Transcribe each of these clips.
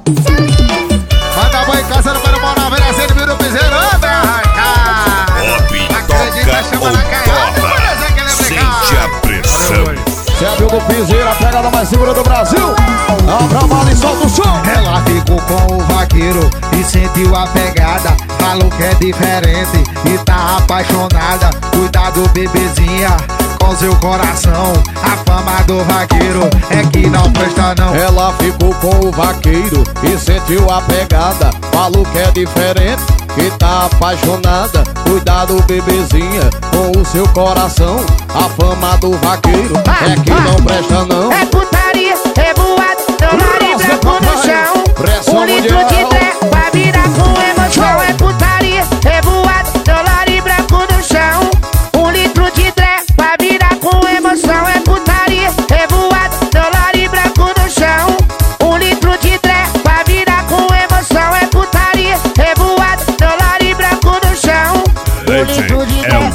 Manda banho em casa, não vai no mão na velha, você vira o piseiro, anda arrancar. Acredita, chama na caiada, sente a pressão. Você abriu do piseiro, a pegada mais segura do Brasil. Abra a bala e solta o som. Ela ficou com o vaqueiro e sentiu a pegada. Falou que é diferente e tá apaixonada. Cuidado, bebezinha, com seu coração. A fama do vaqueiro é que não presta não. Ela ficou com o vaqueiro e sentiu a pegada. Falou que é diferente, que tá apaixonada. Cuidado, bebezinha, com o seu coração. A fama do vaqueiro é que não presta não. É putaria, revoado, dólar e branco no chão. Pressão litro mundial. de tré pra virar com emoção. É putaria, revoado, dólar e branco no chão. Litro de tré pra virar com emoção. É putaria, revoado, dólar e branco no chão. Litro de tré pra virar com emoção. É putaria, revoado, dólar e branco no chão. Litro de tré.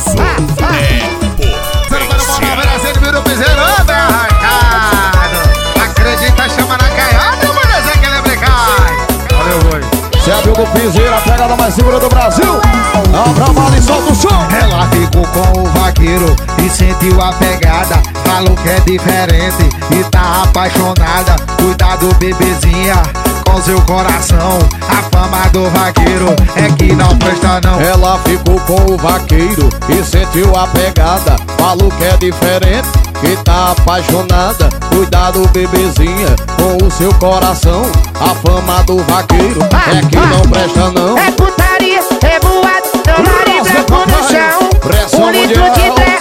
Você abriu do piseiro, a pegada mais segura do Brasil. Abra a bala e solta o som. Ela ficou com o vaqueiro e sentiu a pegada. Falou que é diferente e tá apaixonada. Cuidado, bebezinha, com seu coração. A fama do vaqueiro é que não presta não. Ela ficou com o vaqueiro e sentiu a pegada. Falou que é diferente, que tá apaixonada. Cuidado, bebezinha, com o seu coração. A fama do vaqueiro é que não presta não. É putaria, revoado, dólar e branco no chão. Pressão litro de mundial. tré